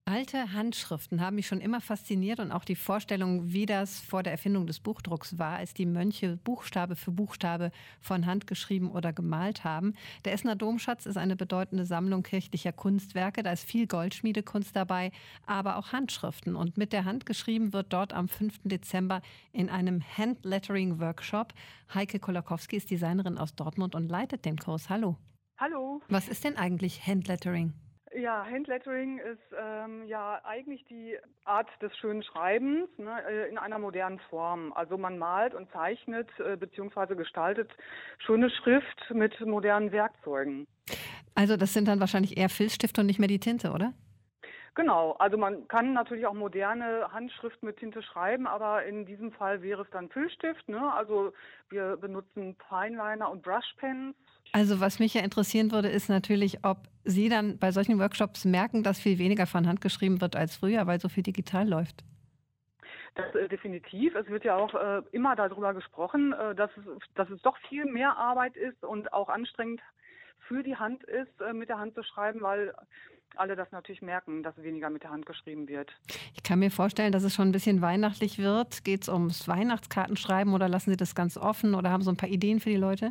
Alte Handschriften haben mich schon immer fasziniert und auch die Vorstellung, wie das vor der Erfindung des Buchdrucks war, als die Mönche Buchstabe für Buchstabe von Hand geschrieben oder gemalt haben. Der Essener Domschatz ist eine bedeutende Sammlung kirchlicher Kunstwerke. Da ist viel Goldschmiedekunst dabei, aber auch Handschriften. Und mit der Hand geschrieben wird dort am 5. Dezember in einem Handlettering-Workshop. Heike Kolakowski ist Designerin aus Dortmund und leitet den Kurs. Hallo. Hallo. Was ist denn eigentlich Handlettering? Ja, Handlettering ist ja eigentlich die Art des schönen Schreibens, ne, in einer modernen Form. Also man malt und zeichnet beziehungsweise gestaltet schöne Schrift mit modernen Werkzeugen. Also das sind dann wahrscheinlich eher Filzstifte und nicht mehr die Tinte, oder? Genau, also man kann natürlich auch moderne Handschrift mit Tinte schreiben, aber in diesem Fall wäre es dann Filzstift, ne? Also wir benutzen Fineliner und Brushpens. Also was mich ja interessieren würde, ist natürlich, ob Sie dann bei solchen Workshops merken, dass viel weniger von Hand geschrieben wird als früher, weil so viel digital läuft. Das definitiv. Es wird ja auch immer darüber gesprochen, dass es doch viel mehr Arbeit ist und auch anstrengend für die Hand ist, mit der Hand zu schreiben, weil alle das natürlich merken, dass weniger mit der Hand geschrieben wird. Ich kann mir vorstellen, dass es schon ein bisschen weihnachtlich wird. Geht es ums Weihnachtskartenschreiben oder lassen Sie das ganz offen oder haben so ein paar Ideen für die Leute?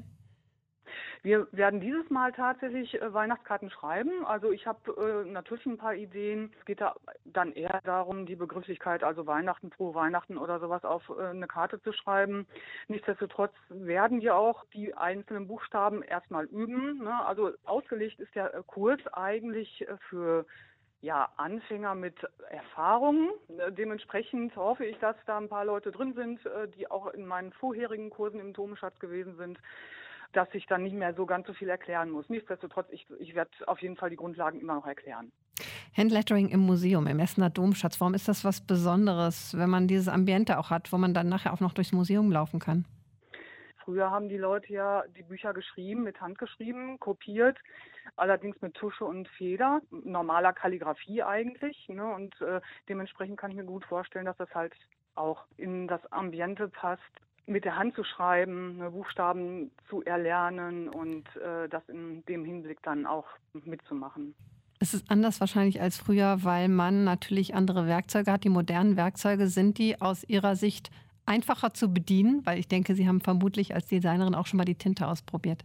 Wir werden dieses Mal tatsächlich Weihnachtskarten schreiben. Also ich habe natürlich ein paar Ideen. Es geht da dann eher darum, die Begrifflichkeit, also Weihnachten, frohe Weihnachten oder sowas auf eine Karte zu schreiben. Nichtsdestotrotz werden wir auch die einzelnen Buchstaben erstmal üben, ne? Also ausgelegt ist der Kurs eigentlich für ja, Anfänger mit Erfahrung. Dementsprechend hoffe ich, dass da ein paar Leute drin sind, die auch in meinen vorherigen Kursen im Domschatz gewesen sind, dass ich dann nicht mehr so ganz so viel erklären muss. Nichtsdestotrotz, ich werde auf jeden Fall die Grundlagen immer noch erklären. Handlettering im Museum, im Essener Domschatz. Warum ist das was Besonderes, wenn man dieses Ambiente auch hat, wo man dann nachher auch noch durchs Museum laufen kann? Früher haben die Leute ja die Bücher geschrieben, mit Hand geschrieben, kopiert, allerdings mit Tusche und Feder, normaler Kalligrafie eigentlich, ne? Und dementsprechend kann ich mir gut vorstellen, dass das halt auch in das Ambiente passt, mit der Hand zu schreiben, ne, Buchstaben zu erlernen und das in dem Hinblick dann auch mitzumachen. Es ist anders wahrscheinlich als früher, weil man natürlich andere Werkzeuge hat. Die modernen Werkzeuge, sind die aus Ihrer Sicht einfacher zu bedienen? Weil ich denke, Sie haben vermutlich als Designerin auch schon mal die Tinte ausprobiert.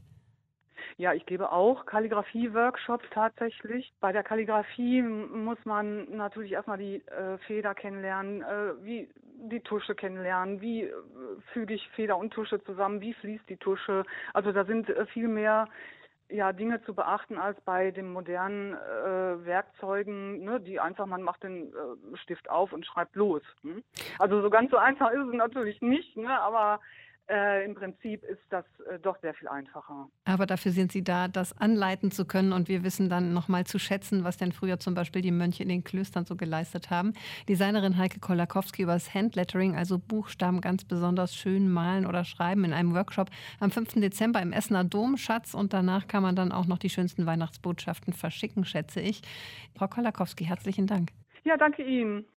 Ja, ich gebe auch Kalligrafie-Workshops tatsächlich. Bei der Kalligrafie muss man natürlich erstmal die Feder kennenlernen, wie die Tusche kennenlernen, wie füge ich Feder und Tusche zusammen, wie fließt die Tusche. Also da sind viel mehr ja, Dinge zu beachten als bei den modernen Werkzeugen, ne, die einfach, man macht den Stift auf und schreibt los. Hm? Also so ganz so einfach ist es natürlich nicht, ne, aber im Prinzip ist das doch sehr viel einfacher. Aber dafür sind Sie da, das anleiten zu können. Und wir wissen dann nochmal zu schätzen, was denn früher zum Beispiel die Mönche in den Klöstern so geleistet haben. Designerin Heike Kolakowski über das Handlettering, also Buchstaben ganz besonders schön malen oder schreiben, in einem Workshop am 5. Dezember im Essener Domschatz. Und danach kann man dann auch noch die schönsten Weihnachtsbotschaften verschicken, schätze ich. Frau Kolakowski, herzlichen Dank. Ja, danke Ihnen.